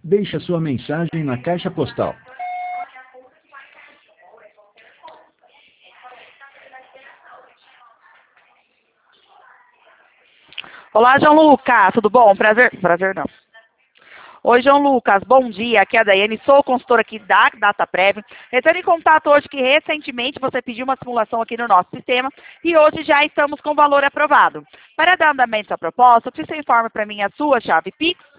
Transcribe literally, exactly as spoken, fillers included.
Deixe a sua mensagem na caixa postal. Olá, João Lucas, tudo bom? Prazer, prazer não. Oi, João Lucas, bom dia, aqui é a Daiane, sou consultora aqui da DataPrev. Entrando em contato hoje que recentemente você pediu uma simulação aqui no nosso sistema e hoje já estamos com valor aprovado. Para dar andamento à proposta, você informa para mim a sua chave Pix,